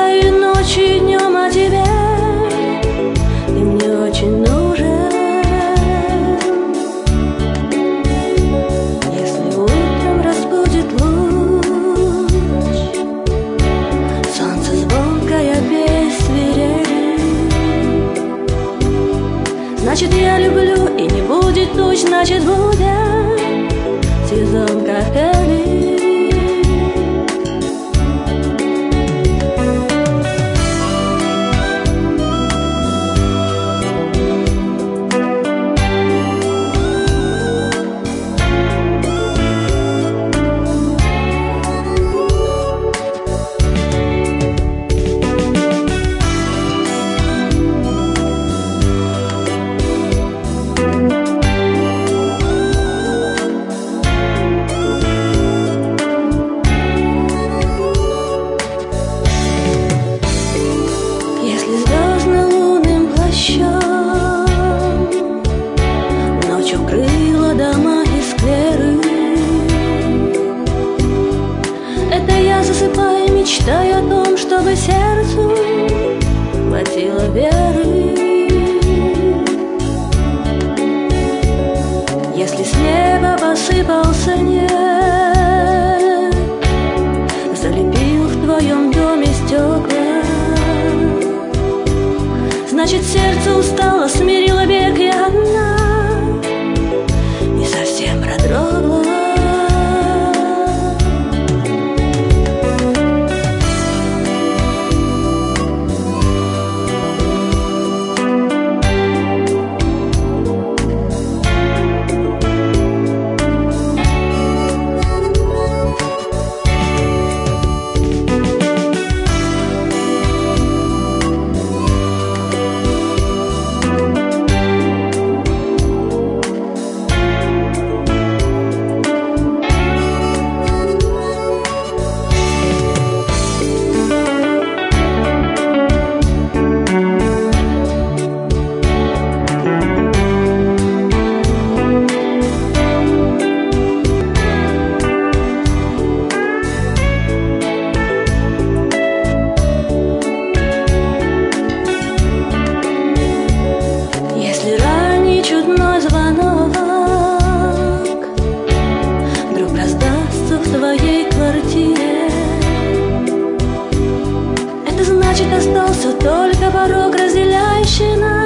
мечтаю и ночью, и днем о тебе. Ты мне очень нужен. Если утром разбудит луч, солнце звонкое без свирели, значит, я люблю, и не будет туч, значит, будет сезон капели. Ночь укрыла дома и скверы. Это я засыпаю, мечтаю о том, чтобы сердцу хватило веры. Если с неба посыпался снег, залепил в твоем доме стекла, значит, сердце устало, смирило бег, и одна не совсем продрогла. Звонок вдруг раздастся в твоей квартире, это значит, остался только порог, разделяющий нас.